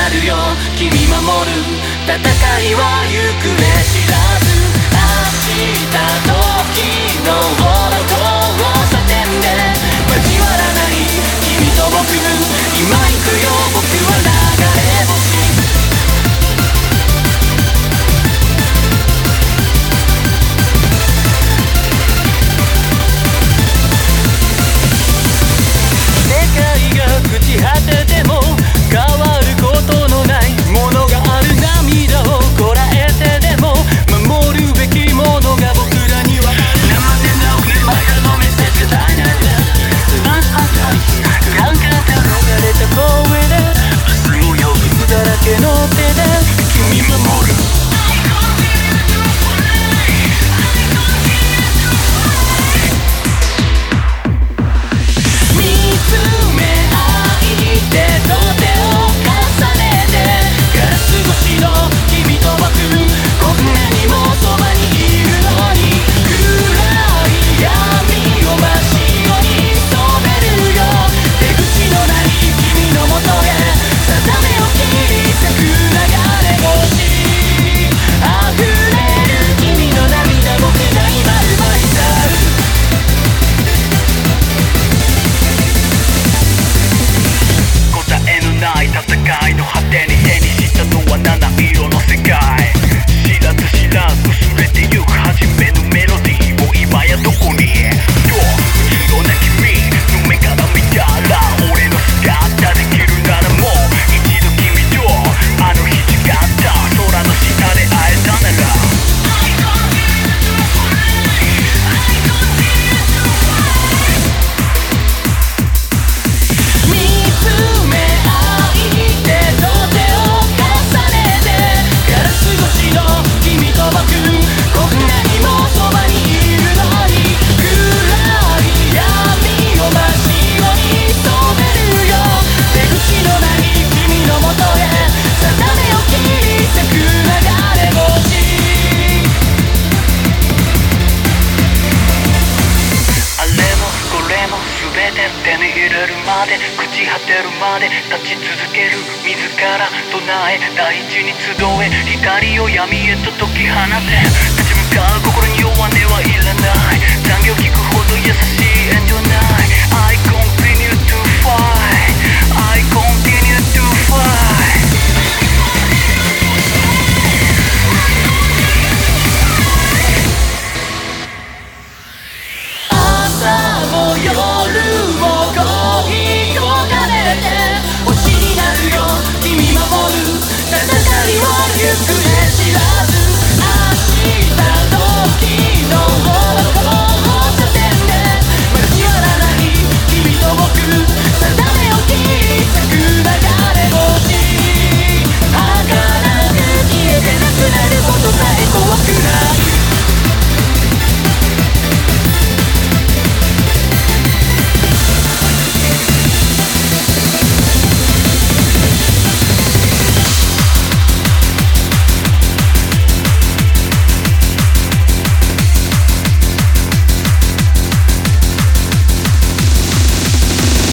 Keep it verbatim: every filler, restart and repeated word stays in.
なるよ君守る戦いは行方知らず明日時の交差点で交わらない君と僕今行くよ僕は流れ星世界が朽ち果てても変わることのないものがある涙をこらえてでも守るべきものが僕らにはある生でなくねまやのメッセージが足りないガンガンガンガン流れた声で明日を呼ぶ傷だらけの手で君守る手に入れるまで朽ち果てるまで立ち続ける自ら唱え大地に集え光を闇へと解き放て立ち向かう心に弱音はいらない残業聞くほど優しい